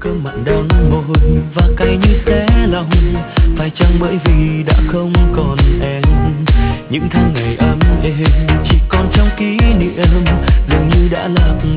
cơm mặn đắng môi và cay như xé lòng. Phải chăng bởi vì đã không còn em, những tháng ngày ấm êm chỉ còn trong kỷ niệm, dường như đã lạc